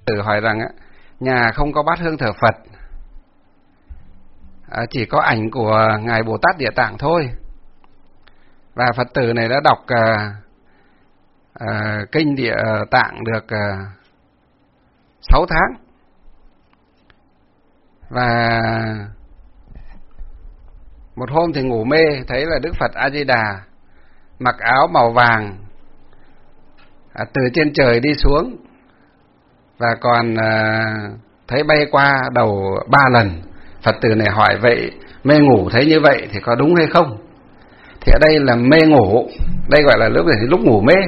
tử hỏi rằng nhà không có bát hương thờ Phật, chỉ có ảnh của Ngài Bồ Tát Địa Tạng thôi. Và Phật tử này đã đọc kinh Địa Tạng được 6 tháng. Và một hôm thì ngủ mê, thấy là Đức Phật A Di Đà mặc áo màu vàng từ trên trời đi xuống, và còn thấy bay qua đầu 3 lần. Phật tử này hỏi vậy mê ngủ thấy như vậy thì có đúng hay không? Thì ở đây là mê ngủ, đây gọi là lúc ngủ mê.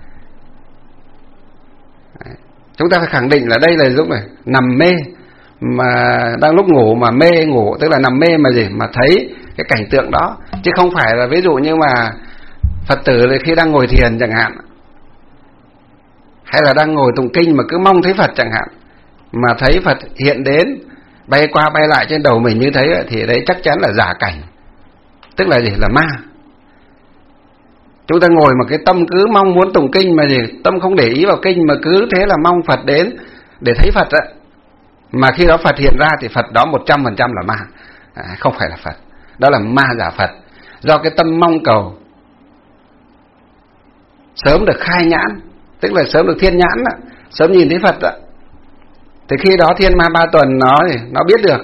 Chúng ta phải khẳng định là đây là lúc này nằm mê, mà đang lúc ngủ mà mê ngủ, tức là nằm mê mà gì mà thấy cái cảnh tượng đó, chứ không phải là ví dụ như mà Phật tử khi đang ngồi thiền chẳng hạn, hay là đang ngồi tụng kinh mà cứ mong thấy Phật chẳng hạn, mà thấy Phật hiện đến bay qua bay lại trên đầu mình như thế, thì đấy chắc chắn là giả cảnh, tức là gì, là ma. Chúng ta ngồi mà cái tâm cứ mong muốn tụng kinh mà gì, tâm không để ý vào kinh mà cứ thế là mong Phật đến để thấy Phật á, mà khi đó Phật hiện ra thì Phật đó 100% là ma, không phải là Phật, đó là ma giả Phật. Do cái tâm mong cầu sớm được khai nhãn, tức là sớm được thiên nhãn đó, sớm nhìn thấy Phật đó, thì khi đó thiên ma 3 tuần nó biết được,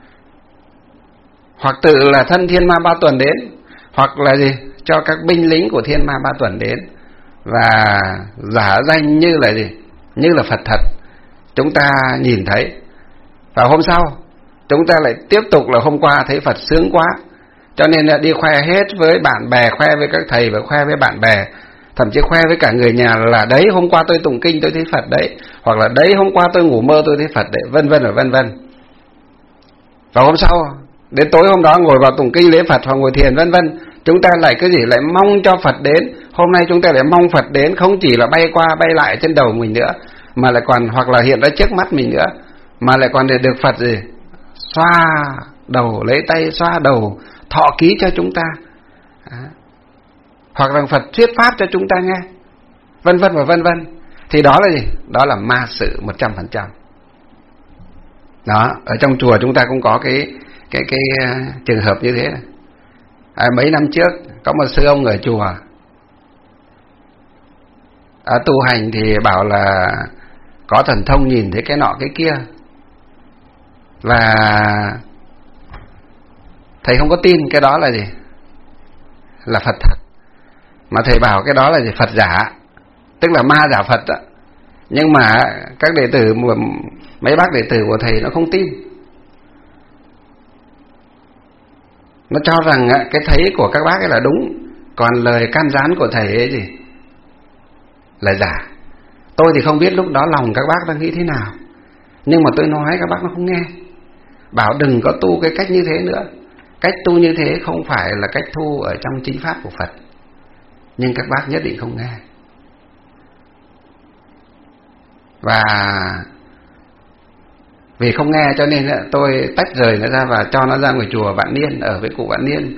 hoặc tự là thân thiên ma 3 tuần đến, hoặc là gì cho các binh lính của thiên ma 3 tuần đến và giả danh như là gì, như là Phật thật, chúng ta nhìn thấy. Và hôm sau chúng ta lại tiếp tục là hôm qua thấy Phật sướng quá, cho nên là đi khoe hết với bạn bè, khoe với các thầy và khoe với bạn bè, thậm chí khoe với cả người nhà là đấy hôm qua tôi tụng kinh tôi thấy Phật đấy, hoặc là đấy hôm qua tôi ngủ mơ tôi thấy Phật đấy, vân vân và vân vân. Và hôm sau đến tối hôm đó ngồi vào tụng kinh lễ Phật hoặc ngồi thiền vân vân, chúng ta lại cái gì, lại mong cho Phật đến. Hôm nay chúng ta lại mong Phật đến, không chỉ là bay qua bay lại trên đầu mình nữa, mà lại còn hoặc là hiện ra trước mắt mình nữa, mà lại còn để được Phật gì xoa đầu, lấy tay xoa đầu, thọ ký cho chúng ta, hoặc là Phật thuyết pháp cho chúng ta nghe, vân vân và vân vân. Thì đó là gì? Đó là ma sự 100%. Đó, ở trong chùa chúng ta cũng có cái trường hợp như thế này. Mấy năm trước có một sư ông ở chùa tu hành thì bảo là có thần thông nhìn thấy cái nọ cái kia, và thầy không có tin cái đó là gì, là Phật thật, mà thầy bảo cái đó là gì, Phật giả, tức là ma giả Phật đó. Nhưng mà các đệ tử, mấy bác đệ tử của thầy nó không tin, nó cho rằng cái thấy của các bác ấy là đúng, còn lời can gián của thầy ấy gì là giả. Tôi thì không biết lúc đó lòng các bác đang nghĩ thế nào, nhưng mà tôi nói các bác nó không nghe, bảo đừng có tu cái cách như thế nữa. Cách tu như thế không phải là cách tu ở trong chính pháp của Phật, nhưng các bác nhất định không nghe. Và vì không nghe cho nên tôi tách rời nó ra và cho nó ra ngoài chùa Vạn Niên, ở với cụ Vạn Niên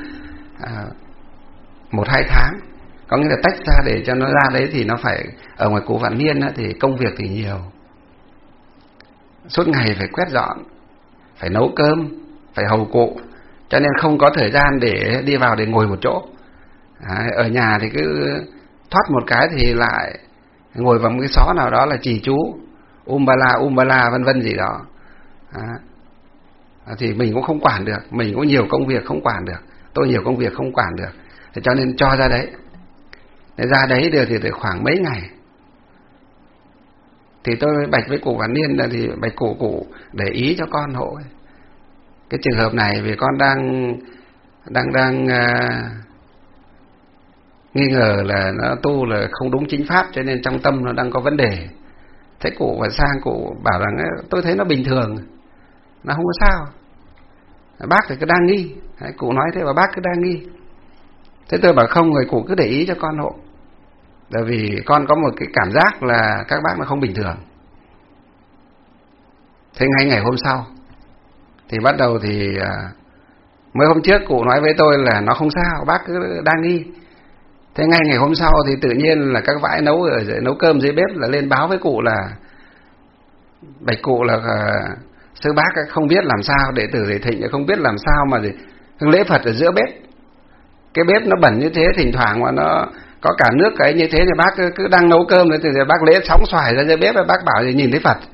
1-2 tháng. Có nghĩa là tách ra để cho nó ra đấy, thì nó phải ở ngoài cụ Vạn Niên thì công việc thì nhiều, suốt ngày phải quét dọn, phải nấu cơm, phải hầu cụ, cho nên không có thời gian để đi vào để ngồi một chỗ. Ở nhà thì cứ thoát một cái thì lại ngồi vào một cái xó nào đó là trì chú umbala vân vân gì đó. Thì mình cũng không quản được, mình cũng nhiều công việc không quản được, tôi nhiều công việc không quản được, thì cho nên cho ra đấy. Ra đấy được thì khoảng mấy ngày thì tôi bạch với cụ Vạn Niên là thì bạch cụ để ý cho con hộ cái trường hợp này, vì con đang nghi ngờ là nó tu là không đúng chính pháp, cho nên trong tâm nó đang có vấn đề. Thế cụ và sang cụ bảo rằng tôi thấy nó bình thường, nó không có sao, bác thì cứ đang nghi. Cụ nói thế và bác cứ đang nghi. Thế tôi bảo không, người cụ cứ để ý cho con hộ, bởi vì con có một cái cảm giác là các bác nó không bình thường. Thế ngay ngày hôm sau thì bắt đầu thì mới hôm trước cụ nói với tôi là nó không sao, bác cứ đang nghi. Thế ngay ngày hôm sau thì tự nhiên là các vãi nấu cơm dưới bếp là lên báo với cụ là bạch cụ là sư bác không biết làm sao, đệ tử Thầy Thịnh không biết làm sao mà lễ Phật ở giữa bếp. Cái bếp nó bẩn như thế, thỉnh thoảng mà nó có cả nước cái như thế thì bác cứ đang nấu cơm thì bác lễ sóng xoài ra dưới bếp, bác bảo thì nhìn thấy Phật,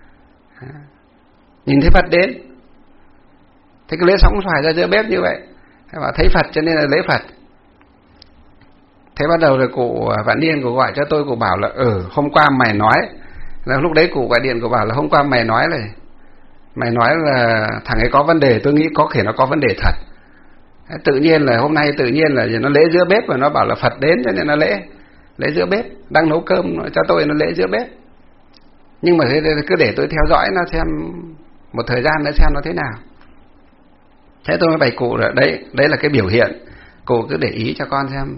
nhìn thấy Phật đến. Thế cứ lễ sóng xoài ra giữa bếp như vậy, bảo thấy Phật cho nên là lễ Phật. Thế bắt đầu rồi cụ Vạn Niên cụ gọi cho tôi, cụ bảo là hôm qua mày nói là, lúc đấy cụ gọi điện cụ bảo là hôm qua mày nói là thằng ấy có vấn đề, tôi nghĩ có thể nó có vấn đề thật. Tự nhiên là hôm nay tự nhiên là nó lễ giữa bếp và nó bảo là Phật đến cho nên nó lễ giữa bếp, đang nấu cơm cho tôi nó lễ giữa bếp. Nhưng mà cứ để tôi theo dõi nó xem một thời gian nữa xem nó thế nào. Thế tôi mới bày cụ là đấy là cái biểu hiện, cụ cứ để ý cho con xem.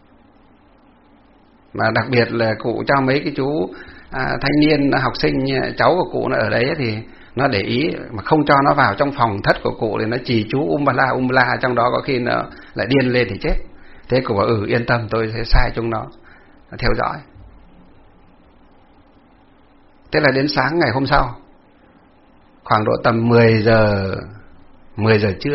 Mà đặc biệt là cụ cho mấy cái chú thanh niên học sinh cháu của cụ nó ở đấy thì nó để ý mà không cho nó vào trong phòng thất của cụ thì nó chì chú la trong đó, có khi nó lại điên lên thì chết. Thế cụ bảo yên tâm, tôi sẽ sai chúng nó theo dõi. Thế là đến sáng ngày hôm sau, khoảng độ tầm 10 giờ trưa,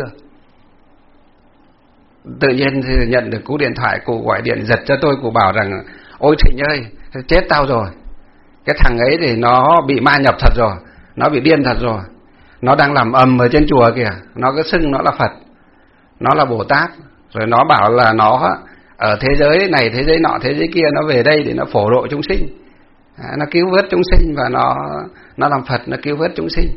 tự nhiên thì nhận được cú điện thoại, cụ gọi điện giật cho tôi, cụ bảo rằng ôi Thịnh ơi, chết tao rồi. Cái thằng ấy thì nó bị ma nhập thật rồi, nó bị điên thật rồi. Nó đang làm ầm ở trên chùa kìa, nó cứ xưng nó là Phật, nó là Bồ Tát. Rồi nó bảo là nó ở thế giới này, thế giới nọ, thế giới kia, nó về đây để nó phổ độ chúng sinh, nó cứu vớt chúng sinh, và nó làm Phật, nó cứu vớt chúng sinh.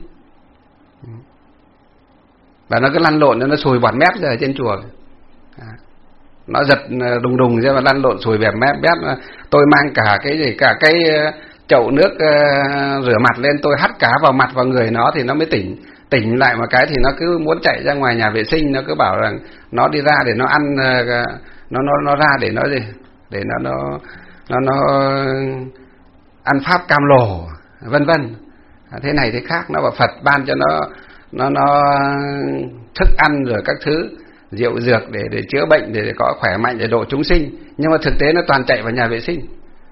Và nó cứ lăn lộn, nó sùi bọt mép ra ở trên chùa. Nó giật đùng ra và lăn lộn sùi bẹp mép. Tôi mang cả cái chậu nước rửa mặt lên, tôi hắt cá vào mặt vào người nó thì nó mới tỉnh lại một cái, thì nó cứ muốn chạy ra ngoài nhà vệ sinh. Nó cứ bảo rằng nó đi ra để nó ăn, nó ra để nó gì, để nó ăn pháp cam lồ vân vân, thế này thế khác. Nó bảo Phật ban cho nó thức ăn rồi các thứ rượu dược để chữa bệnh, để có khỏe mạnh, để độ chúng sinh. Nhưng mà thực tế nó toàn chạy vào nhà vệ sinh,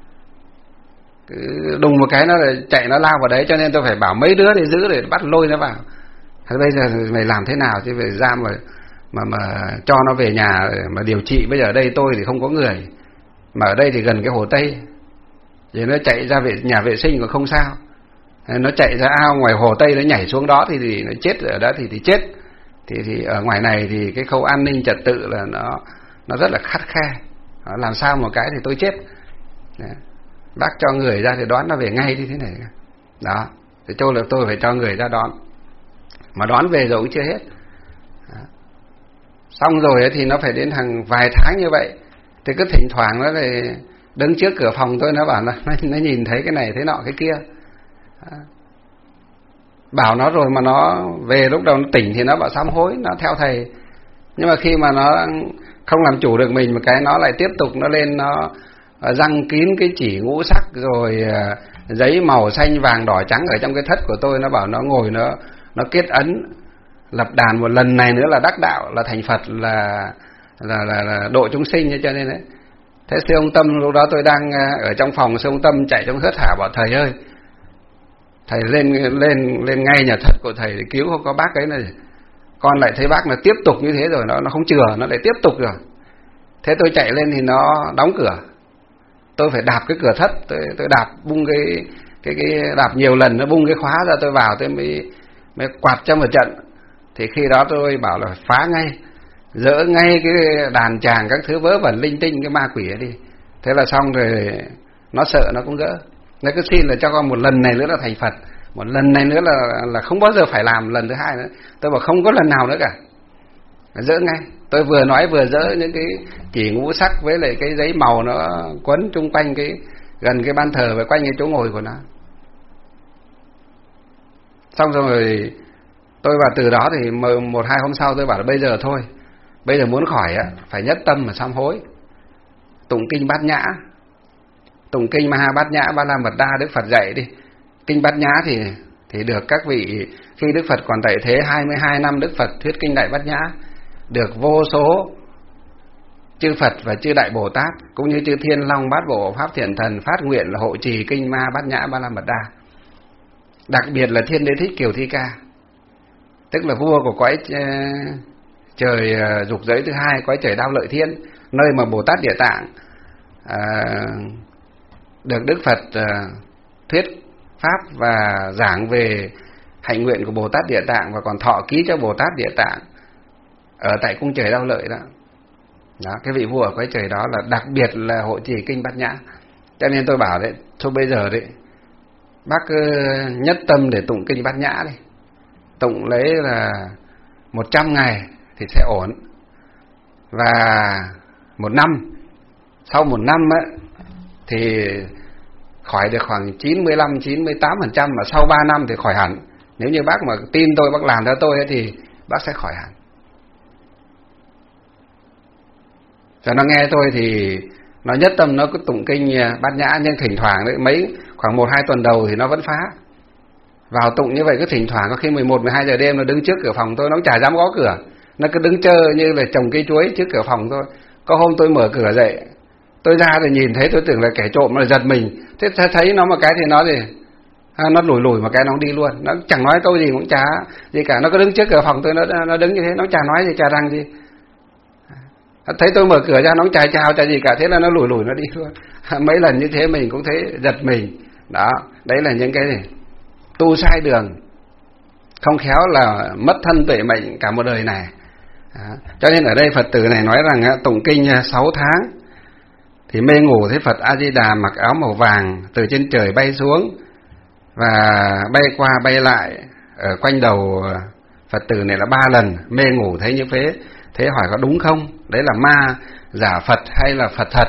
cứ đùng một cái nó chạy, nó lao vào đấy. Cho nên tôi phải bảo mấy đứa để giữ, để bắt lôi nó vào. Thế bây giờ mày làm thế nào chứ phải ra mà cho nó về nhà mà điều trị. Bây giờ ở đây tôi thì không có người, mà ở đây thì gần cái Hồ Tây, thì nó chạy ra nhà vệ sinh còn không sao, nó chạy ra ao ngoài Hồ Tây, nó nhảy xuống đó thì nó chết ở đó thì chết. Thì ở ngoài này thì cái khâu an ninh trật tự là nó rất là khắt khe, làm sao một cái thì tôi chết. Đấy. Bác cho người ra thì đón nó về ngay như thế này đó. Thì tôi phải cho người ra đón, mà đón về rồi cũng chưa hết. Đó. Xong rồi thì nó phải đến hàng vài tháng như vậy, thì cứ thỉnh thoảng nó lại đứng trước cửa phòng tôi, nó bảo là nó nhìn thấy cái này thế nọ cái kia. Đó. Bảo nó rồi mà nó về, lúc đầu nó tỉnh thì nó bảo sám hối, nó theo thầy. Nhưng mà khi mà nó không làm chủ được mình một cái, nó lại tiếp tục nó lên, nó răng kín cái chỉ ngũ sắc, rồi giấy màu xanh vàng đỏ trắng ở trong cái thất của tôi. Nó bảo nó ngồi nó kết ấn lập đàn một lần này nữa là đắc đạo, là thành Phật, là độ chúng sinh. Cho nên đấy. Thế sư ông Tâm, lúc đó tôi đang ở trong phòng, sư ông Tâm chạy trong thất hả, bảo thầy ơi, thầy lên ngay nhà thất của thầy để cứu không có bác ấy này. Con lại thấy bác là tiếp tục như thế rồi, nó không chừa, nó lại tiếp tục rồi. Thế tôi chạy lên thì nó đóng cửa. Tôi phải đạp cái cửa thất, tôi đạp bung cái đạp nhiều lần, nó bung cái khóa ra, tôi vào tôi mới quạt cho một trận. Thì khi đó tôi bảo là phá ngay, dỡ ngay cái đàn tràng các thứ vớ vẩn linh tinh cái ma quỷ ấy đi. Thế là xong rồi, nó sợ nó cũng gỡ. Nó cứ xin là cho con một lần này nữa là thành Phật, một lần này nữa là không bao giờ phải làm lần thứ hai nữa. Tôi bảo không có lần nào nữa cả, dỡ ngay. Tôi vừa nói vừa dỡ những cái chỉ ngũ sắc với lại cái giấy màu nó quấn chung quanh gần cái ban thờ và quanh cái chỗ ngồi của nó. Xong rồi tôi vào từ đó thì 1-2 hôm sau tôi bảo là bây giờ thôi, bây giờ muốn khỏi phải nhất tâm mà sám hối, tụng kinh Bát Nhã, tụng kinh Maha Bát Nhã Ba La Mật Đa Đức Phật dạy đi. Kinh Bát Nhã thì được các vị, khi Đức Phật còn tại thế 22 năm Đức Phật thuyết kinh Đại Bát Nhã, được vô số chư Phật và chư Đại Bồ Tát cũng như chư Thiên Long Bát Bộ Pháp Thiện Thần phát nguyện là hộ trì kinh Maha Bát Nhã Ba La Mật Đa. đặc biệt là Thiên Đế Thích Kiều Thi Ca, tức là vua của cõi trời dục giới thứ hai, cõi trời Đao Lợi Thiên, nơi mà Bồ Tát Địa Tạng được Đức Phật thuyết pháp và giảng về hạnh nguyện của Bồ Tát Địa Tạng, và còn thọ ký cho Bồ Tát Địa Tạng ở tại cung trời Đao Lợi đó. Đó, cái vị vua ở cõi trời đó là đặc biệt là hộ trì kinh Bát Nhã. Cho nên tôi bảo đấy, thôi bây giờ đấy bác cứ nhất tâm để tụng kinh Bát Nhã đi, tụng lấy là 100 ngày thì sẽ ổn. Và một năm, sau một năm ấy, thì khỏi được khoảng 95-98%, mà sau 3 năm thì khỏi hẳn. Nếu như bác mà tin tôi, bác làm theo tôi ấy, thì bác sẽ khỏi hẳn. Cho nó nghe tôi thì nó nhất tâm nó cứ tụng kinh Bát Nhã, nhưng thỉnh thoảng đấy, khoảng 1-2 tuần đầu thì nó vẫn phá. Vào tụng như vậy cứ thỉnh thoảng có khi 11-12 giờ đêm nó đứng trước cửa phòng tôi, nó chả dám gõ cửa, nó cứ đứng chơi như là trồng cây chuối trước cửa phòng thôi. Có hôm tôi mở cửa dậy, tôi ra thì nhìn thấy, tôi tưởng là kẻ trộm, nó giật mình. Thế thấy nó một cái thì nó gì, nó lùi một cái nó đi luôn, nó chẳng nói câu gì cũng chả gì cả, nó cứ đứng trước cửa phòng tôi, nó đứng như thế, nó chả nói gì, chả rằng gì. Thấy tôi mở cửa ra nó chả chào chả gì cả, thế là nó lùi nó đi luôn. Mấy lần như thế mình cũng thấy giật mình. Đó, đấy là những cái gì tu sai đường, không khéo là mất thân tuệ mệnh cả một đời này. Cho nên ở đây Phật tử này nói rằng tụng kinh 6 tháng thì mê ngủ thấy Phật A Di Đà mặc áo màu vàng từ trên trời bay xuống và bay qua bay lại ở quanh đầu Phật tử này là 3 lần. Mê ngủ thấy như thế, thế hỏi có đúng không? Đấy là ma giả Phật hay là Phật thật?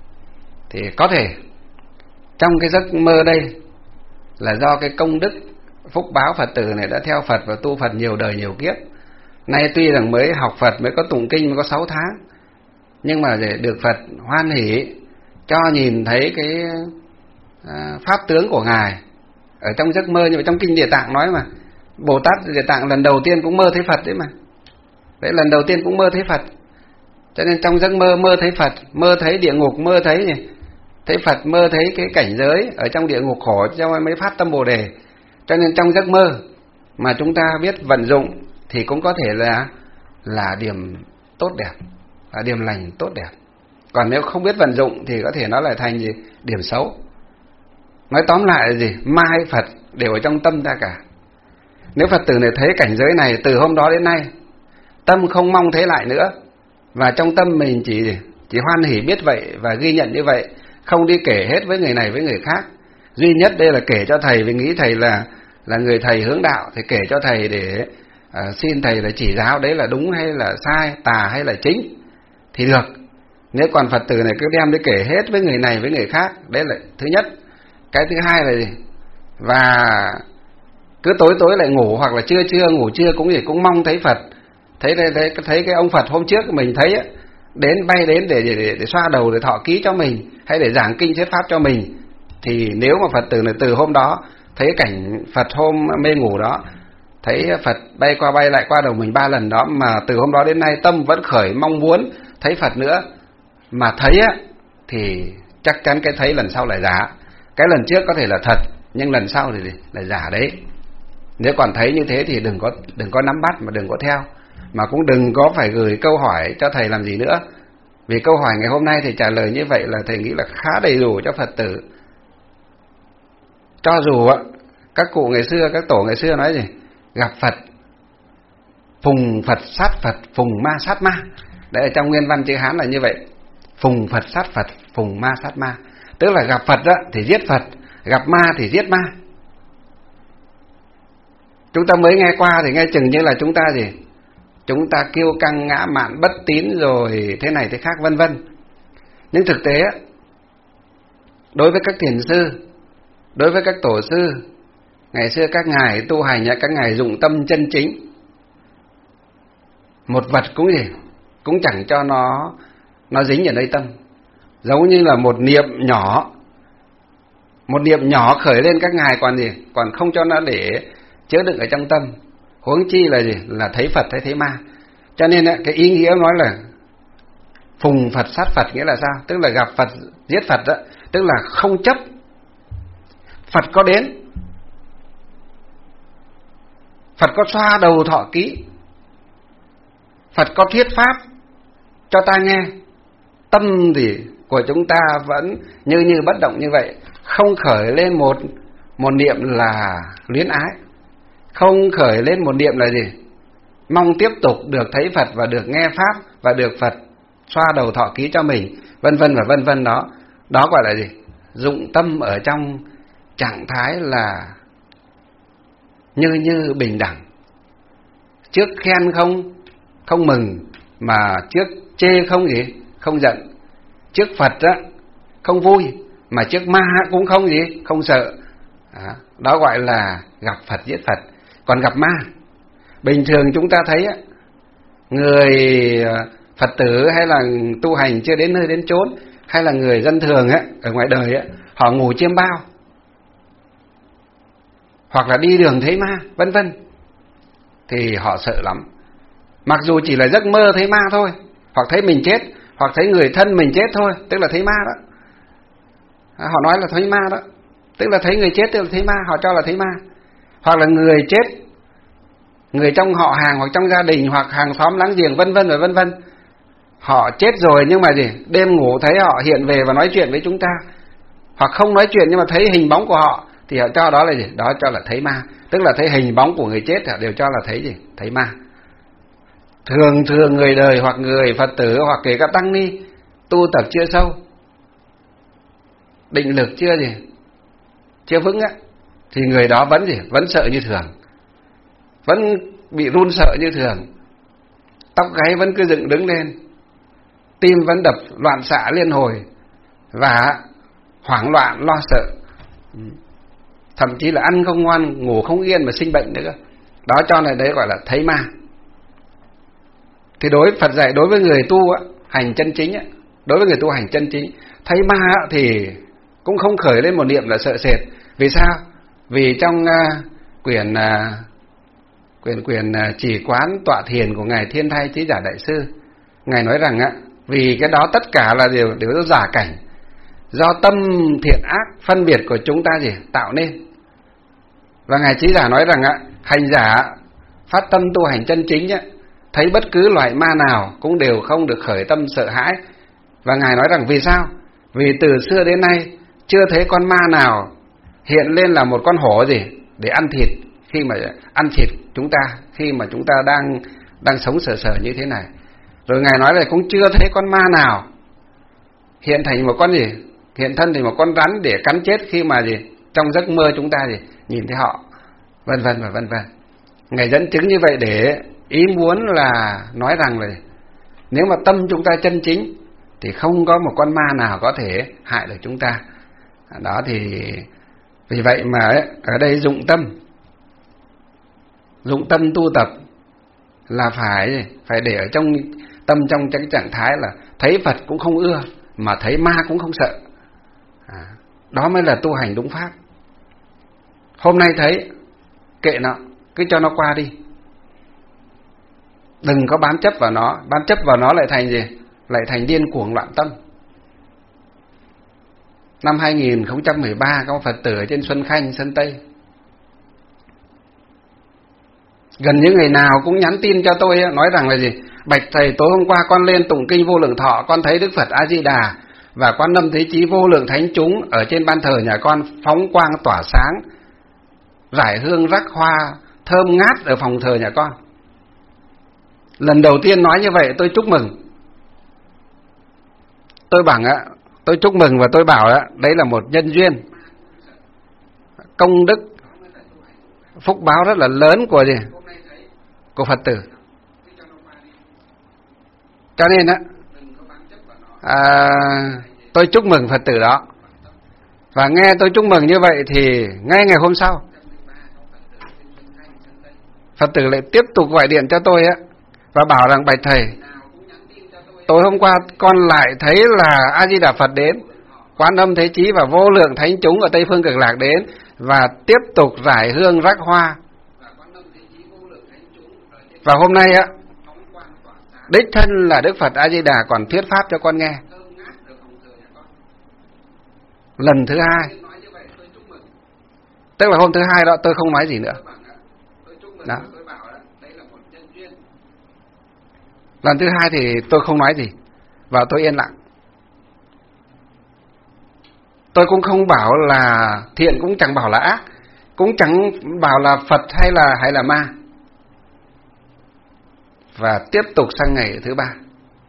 Thì có thể trong cái giấc mơ đây là do cái công đức phúc báo Phật tử này đã theo Phật và tu Phật nhiều đời nhiều kiếp. Nay tuy rằng mới học Phật, mới có tụng kinh mới có 6 tháng, nhưng mà để được Phật hoan hỷ cho nhìn thấy cái pháp tướng của Ngài ở trong giấc mơ. Nhưng mà trong kinh Địa Tạng nói mà, Bồ Tát Địa Tạng lần đầu tiên cũng mơ thấy Phật đấy mà. Đấy, lần đầu tiên cũng mơ thấy Phật. Cho nên trong giấc mơ, mơ thấy Phật, mơ thấy địa ngục, mơ thấy gì? Thấy Phật, mơ thấy cái cảnh giới ở trong địa ngục khổ, cho mới phát tâm Bồ Đề. Cho nên trong giấc mơ mà chúng ta biết vận dụng thì cũng có thể là điểm tốt đẹp, là điểm lành tốt đẹp. Còn nếu không biết vận dụng thì có thể nó lại thành gì? Điểm xấu. Nói tóm lại là gì? Ma hay Phật đều ở trong tâm ta cả. Nếu Phật tử này thấy cảnh giới này từ hôm đó đến nay, tâm không mong thấy lại nữa, và trong tâm mình chỉ hoan hỉ biết vậy và ghi nhận như vậy, không đi kể hết với người này với người khác. Duy nhất đây là kể cho thầy, vì nghĩ thầy là người thầy hướng đạo, thì kể cho thầy để xin thầy là chỉ giáo đấy là đúng hay là sai, tà hay là chính thì được. Nếu còn Phật tử này cứ đem đi kể hết với người này với người khác, đấy là thứ nhất. Cái thứ hai là gì? Và cứ tối lại ngủ, hoặc là trưa ngủ trưa cũng mong thấy Phật. Thấy cái ông Phật hôm trước mình thấy ấy, bay đến để xoa đầu, để thọ ký cho mình, hay để giảng kinh thuyết pháp cho mình. Thì nếu mà Phật tử này từ hôm đó thấy cảnh Phật hôm mê ngủ đó, thấy Phật bay qua bay lại qua đầu mình 3 lần đó, mà từ hôm đó đến nay tâm vẫn khởi mong muốn thấy Phật nữa, mà thấy á, thì chắc chắn cái thấy lần sau là giả. Cái lần trước có thể là thật, nhưng lần sau thì là giả đấy. Nếu còn thấy như thế thì đừng có nắm bắt, mà đừng có theo, mà cũng đừng có phải gửi câu hỏi cho thầy làm gì nữa. Vì câu hỏi ngày hôm nay thầy trả lời như vậy là thầy nghĩ là khá đầy đủ cho Phật tử. Cho dù các cụ ngày xưa, các tổ ngày xưa nói gì? Gặp Phật, phùng Phật sát Phật, phùng ma sát ma. Đấy, ở trong nguyên văn chữ Hán là như vậy. Phùng Phật sát Phật, phùng ma sát ma. Tức là gặp Phật đó thì giết Phật, gặp ma thì giết ma. Chúng ta mới nghe qua thì nghe chừng như là chúng ta gì? Chúng ta kiêu căng, ngã mạn, bất tín, rồi thế này thế khác vân vân. Nhưng thực tế đối với các thiền sư, đối với các tổ sư ngày xưa, các ngài tu hành, các ngài dụng tâm chân chính. Một vật cũng gì? Cũng chẳng cho nó dính ở nơi tâm. Giống như là một niệm nhỏ khởi lên, các ngài còn gì? Còn không cho nó để chứa đựng ở trong tâm. Huống chi là gì? Là thấy Phật hay thấy ma. Cho nên cái ý nghĩa nói là phùng Phật sát Phật nghĩa là sao? Tức là gặp Phật giết Phật đó. Tức là không chấp Phật có đến Phật có xoa đầu thọ ký, Phật có thuyết pháp cho ta nghe. Tâm thì của chúng ta vẫn như bất động như vậy, không khởi lên một niệm là luyến ái, không khởi lên một niệm là gì? Mong tiếp tục được thấy Phật và được nghe pháp và được Phật xoa đầu thọ ký cho mình, vân vân và vân vân đó. Đó gọi là gì? Dụng tâm ở trong trạng thái là như bình đẳng. Trước khen không mừng, mà trước chê không gì? Không giận. Trước Phật á không vui, mà trước ma cũng không gì? Không sợ. Đó gọi là gặp Phật giết Phật. Còn gặp ma, bình thường chúng ta thấy á, người Phật tử hay là tu hành chưa đến nơi đến chốn, hay là người dân thường á, ở ngoài đời á, họ ngủ chiêm bao, hoặc là đi đường thấy ma, vân vân, thì họ sợ lắm. Mặc dù chỉ là giấc mơ thấy ma thôi, hoặc thấy mình chết, hoặc thấy người thân mình chết thôi, tức là thấy ma đó. Họ nói là thấy ma đó, tức là thấy người chết tức là thấy ma, họ cho là thấy ma. Hoặc là người chết, người trong họ hàng hoặc trong gia đình hoặc hàng xóm láng giềng, vân vân và vân vân, họ chết rồi nhưng mà gì? Đêm ngủ thấy họ hiện về và nói chuyện với chúng ta, hoặc không nói chuyện nhưng mà thấy hình bóng của họ, thì họ cho đó là gì? Đó cho là thấy ma, tức là thấy hình bóng của người chết, họ đều cho là thấy gì? Thấy ma. Thường người đời hoặc người Phật tử hoặc kể cả tăng ni tu tập chưa sâu, định lực chưa vững á, thì người đó vẫn gì? Vẫn sợ như thường, vẫn bị run sợ như thường, tóc gáy vẫn cứ dựng đứng lên, tim vẫn đập loạn xạ liên hồi, và hoảng loạn lo sợ, thậm chí là ăn không ngon, ngủ không yên mà sinh bệnh nữa. Đó cho này đấy gọi là thấy ma. Thì Phật dạy đối với người tu á, hành chân chính á, đối với người tu hành chân chính, thấy ma á, thì cũng không khởi lên một niệm là sợ sệt. Vì sao? Vì trong quyển Chỉ Quán Tọa Thiền của ngài Thiên Thai Trí Giả Đại Sư, ngài nói rằng á, vì cái đó tất cả là đều giả cảnh, do tâm thiện ác phân biệt của chúng ta tạo nên. Và ngài Trí Giả nói rằng á, hành giả phát tâm tu hành chân chính á, thấy bất cứ loại ma nào cũng đều không được khởi tâm sợ hãi. Và ngài nói rằng vì sao? Vì từ xưa đến nay chưa thấy con ma nào hiện lên là một con hổ để ăn thịt, khi mà ăn thịt chúng ta, khi mà chúng ta đang sống sờ như thế này. Rồi ngài nói là cũng chưa thấy con ma nào hiện thành một con hiện thân thành một con rắn để cắn chết khi mà trong giấc mơ chúng ta nhìn thấy họ, vân vân và vân vân. Ngài dẫn chứng như vậy để ý muốn là nói rằng là nếu mà tâm chúng ta chân chính thì không có một con ma nào có thể hại được chúng ta. Đó thì vì vậy mà ở đây dụng tâm tu tập là phải để ở trong tâm, trong cái trạng thái là thấy Phật cũng không ưa, mà thấy ma cũng không sợ. Đó mới là tu hành đúng pháp. Hôm nay thấy kệ nó, cứ cho nó qua đi, đừng có bám chấp vào nó. Bám chấp vào nó lại thành lại thành điên cuồng loạn tâm. Năm 2013 có một Phật tử ở trên Xuân Khanh, Sơn Tây, gần như ngày nào cũng nhắn tin cho tôi nói rằng là bạch thầy, tối hôm qua con lên tụng kinh Vô Lượng Thọ, con thấy Đức Phật A Di Đà và Quan Âm Thế Chí vô lượng thánh chúng ở trên ban thờ nhà con phóng quang tỏa sáng, rải hương rắc hoa thơm ngát ở phòng thờ nhà con. Lần đầu tiên nói như vậy tôi chúc mừng. Tôi bảo tôi chúc mừng và tôi bảo đấy là một nhân duyên, công đức, phúc báo rất là lớn của Phật tử. Cho nên tôi chúc mừng Phật tử đó. Và nghe tôi chúc mừng như vậy thì ngay ngày hôm sau Phật tử lại tiếp tục gọi điện cho tôi và bảo rằng bạch thầy, tối hôm qua con lại thấy là A Di Đà Phật đến, Quan Âm Thế Chí và vô lượng thánh chúng ở Tây Phương Cực Lạc đến và tiếp tục rải hương rắc hoa. Và hôm nay đích thân là Đức Phật A Di Đà còn thuyết pháp cho con nghe. Lần thứ hai, tức là hôm thứ hai đó tôi không nói gì nữa. Đó. Lần thứ hai thì tôi không nói gì và tôi yên lặng. Tôi cũng không bảo là thiện, cũng chẳng bảo là ác, cũng chẳng bảo là Phật hay là ma. Và tiếp tục sang ngày thứ ba,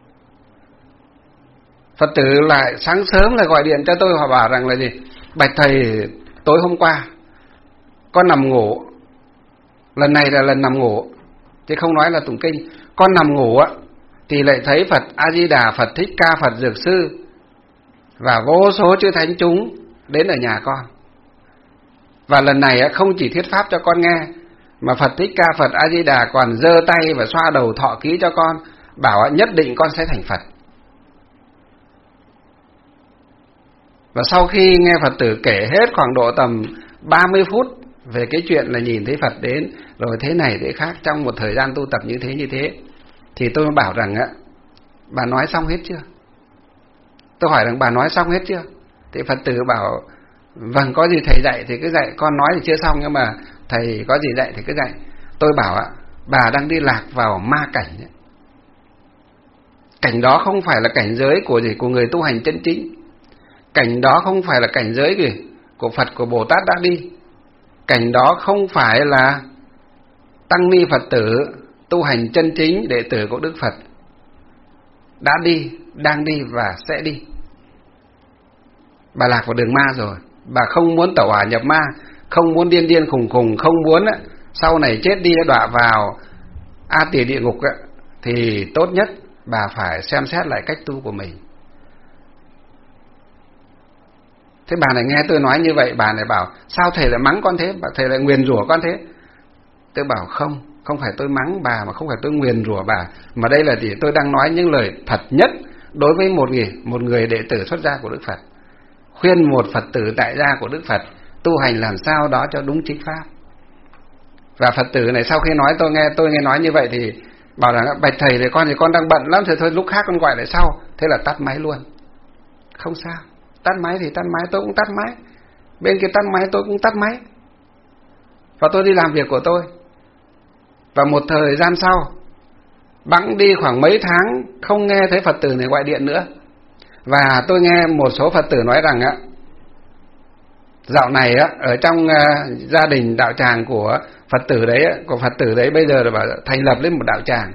Phật tử lại sáng sớm lại gọi điện cho tôi, họ bảo rằng là gì: bạch thầy, tối hôm qua con nằm ngủ, lần này là lần nằm ngủ chứ không nói là tụng kinh, con nằm ngủ á thì lại thấy Phật A Di Đà, Phật Thích Ca, Phật Dược Sư và vô số chư thánh chúng đến ở nhà con. Và lần này không chỉ thuyết pháp cho con nghe, mà Phật Thích Ca, Phật A Di Đà còn giơ tay và xoa đầu thọ ký cho con, bảo nhất định con sẽ thành Phật. Và sau khi nghe Phật tử kể hết khoảng độ tầm 30 phút về cái chuyện là nhìn thấy Phật đến rồi thế này thế khác trong một thời gian tu tập như thế, thì tôi bảo rằng bà nói xong hết chưa? Tôi hỏi rằng bà nói xong hết chưa? Thì Phật tử bảo vâng, có gì thầy dạy thì cứ dạy, con nói thì chưa xong nhưng mà thầy có gì dạy thì cứ dạy. Tôi bảo bà đang đi lạc vào ma cảnh ấy. Cảnh đó không phải là cảnh giới của người tu hành chân chính. Cảnh đó không phải là cảnh giới của Phật, của Bồ Tát đã đi. Cảnh đó không phải là tăng ni Phật tử tu hành chân chính, đệ tử của Đức Phật đã đi, đang đi và sẽ đi. Bà lạc vào đường ma rồi. Bà không muốn tẩu hỏa nhập ma, không muốn điên khùng, không muốn sau này chết đi đọa vào A Tỳ địa ngục thì tốt nhất bà phải xem xét lại cách tu của mình. Thế bà này nghe tôi nói như vậy, bà này bảo sao thầy lại mắng con thế, thầy lại nguyền rủa con thế. Tôi bảo không phải tôi mắng bà, mà không phải tôi nguyền rủa bà, mà đây là gì? Tôi đang nói những lời thật nhất đối với một người đệ tử xuất gia của Đức Phật, khuyên một Phật tử tại gia của Đức Phật tu hành làm sao đó cho đúng chính pháp. Và Phật tử này sau khi nói tôi nghe nói như vậy thì bảo rằng bạch thầy, thì con đang bận lắm, thì thôi lúc khác con gọi lại sau. Thế là tắt máy luôn. Không sao, tắt máy thì tắt máy, tôi cũng tắt máy, bên kia tắt máy tôi cũng tắt máy, và tôi đi làm việc của tôi. Và một thời gian sau, bẵng đi khoảng mấy tháng không nghe thấy Phật tử này gọi điện nữa. Và tôi nghe một số Phật tử nói rằng dạo này ở trong gia đình đạo tràng của Phật tử đấy bây giờ là bảo thành lập lên một đạo tràng.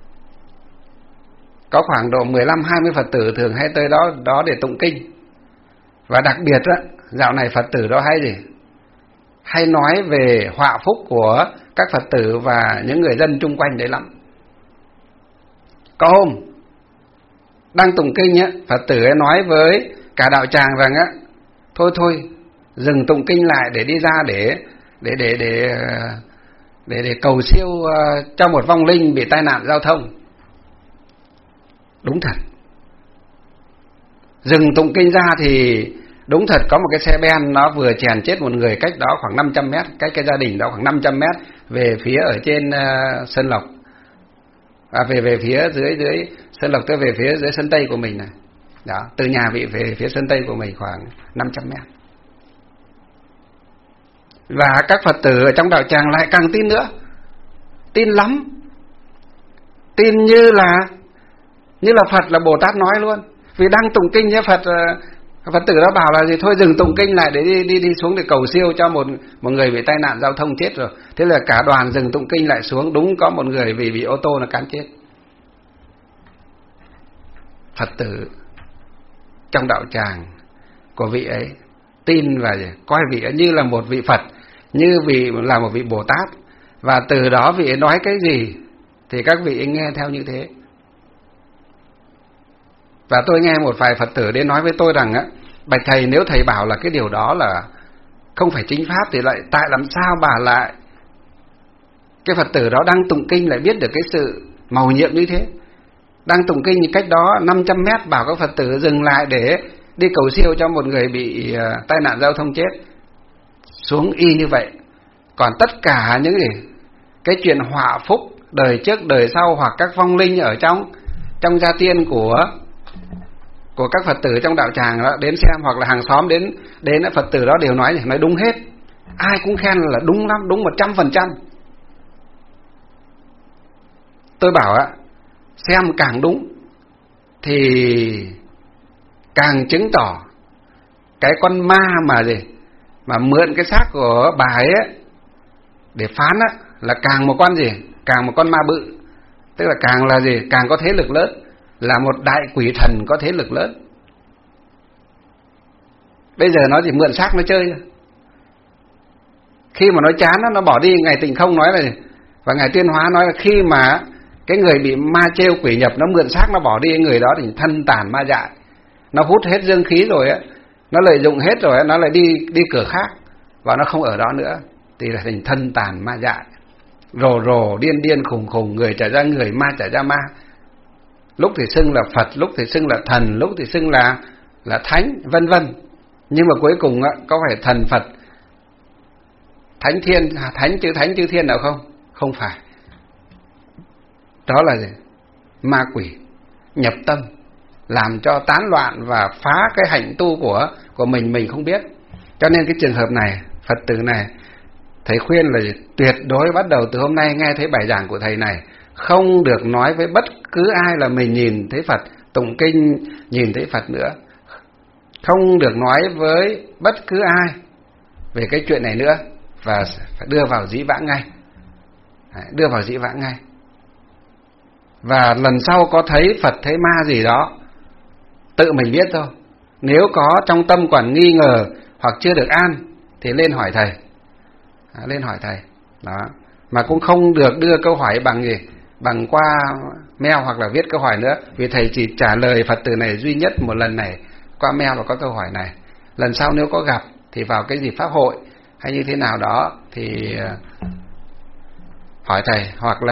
Có khoảng độ 15-20 Phật tử thường hay tới đó để tụng kinh. Và đặc biệt dạo này Phật tử đó hay nói về họa phúc của các Phật tử và những người dân chung quanh đấy lắm. Có hôm đang tụng kinh Phật tử ấy nói với cả đạo tràng rằng thôi dừng tụng kinh lại để đi ra để cầu siêu cho một vong linh bị tai nạn giao thông. Đúng thật, dừng tụng kinh ra thì đúng thật có một cái xe ben nó vừa chèn chết một người cách đó khoảng 500 mét, cách cái gia đình đó khoảng 500 mét về phía ở trên Sơn Lộc, về phía dưới Sơn Lộc, tới về phía dưới sân Tây của mình này. Đó, từ nhà vị về phía sân Tây của mình khoảng 500 mét. Và các Phật tử ở trong đạo tràng lại càng tin nữa, tin lắm, tin như là Phật, là Bồ Tát nói luôn. Vì đang tụng kinh với Phật tử đó bảo là gì, thôi dừng tụng kinh lại để đi xuống để cầu siêu cho một người bị tai nạn giao thông chết rồi. Thế là cả đoàn dừng tụng kinh lại xuống, đúng có một người vì bị ô tô nó cán chết. Phật tử trong đạo tràng của vị ấy tin và coi vị ấy như là một vị Phật, như là một vị Bồ Tát, và từ đó vị ấy nói cái gì thì các vị ấy nghe theo như thế. Và tôi nghe một vài Phật tử đến nói với tôi rằng bạch thầy, nếu thầy bảo là cái điều đó là không phải chính pháp thì lại tại làm sao bà lại, cái Phật tử đó đang tụng kinh lại biết được cái sự mầu nhiệm như thế, đang tụng kinh cách đó 500 mét bảo các Phật tử dừng lại để đi cầu siêu cho một người bị tai nạn giao thông chết, xuống y như vậy. Còn tất cả những cái chuyện họa phúc đời trước đời sau, hoặc các vong linh ở trong gia tiên của các Phật tử trong đạo tràng đó đến xem, hoặc là hàng xóm đến Phật tử đó đều nói đúng hết, ai cũng khen là đúng lắm, đúng 100%. tôi bảo á, xem càng đúng thì càng chứng tỏ cái con ma mà gì mà mượn cái xác của bà ấy để phán á là càng một con gì, càng một con ma bự, tức là càng là gì, càng có thế lực lớn, là một đại quỷ thần có thế lực lớn. Bây giờ nó chỉ mượn xác nó chơi. Khi mà nó chán nó bỏ đi. Ngài Tịnh Không nói là gì? Và Ngài Tuyên Hóa nói là khi mà cái người bị ma trêu quỷ nhập nó mượn xác nó bỏ đi, người đó thì thân tàn ma dại, nó hút hết dương khí rồi á, nó lợi dụng hết rồi á, nó lại đi cửa khác và nó không ở đó nữa, thì là thành thân tàn ma dại, rồ điên điên khùng khùng, người trở ra người, ma trở ra ma. Lúc thì xưng là Phật, lúc thì xưng là thần, lúc thì xưng là thánh, vân vân. Nhưng mà cuối cùng á, có phải thần Phật, thánh thiên, thánh chư thiên nào không? Không phải. Đó là gì? Ma quỷ nhập tâm, làm cho tán loạn và phá cái hạnh tu của mình không biết. Cho nên cái trường hợp này, Phật tử này, thầy khuyên là gì? Tuyệt đối bắt đầu từ hôm nay nghe thấy bài giảng của thầy này, không được nói với bất cứ ai là mình nhìn thấy Phật, tụng kinh nhìn thấy Phật nữa. Không được nói với bất cứ ai về cái chuyện này nữa, và phải đưa vào dĩ vãng ngay. Đưa vào dĩ vãng ngay. Và lần sau có thấy Phật thấy ma gì đó, tự mình biết thôi. Nếu có trong tâm còn nghi ngờ hoặc chưa được an thì lên hỏi thầy. Lên hỏi thầy. Đó. Mà cũng không được đưa câu hỏi bằng gì, bằng qua mail hoặc là viết câu hỏi nữa, vì thầy chỉ trả lời Phật tử này duy nhất một lần này qua mail và có câu hỏi này. Lần sau nếu có gặp thì vào cái dịp pháp hội hay như thế nào đó thì hỏi thầy, hoặc là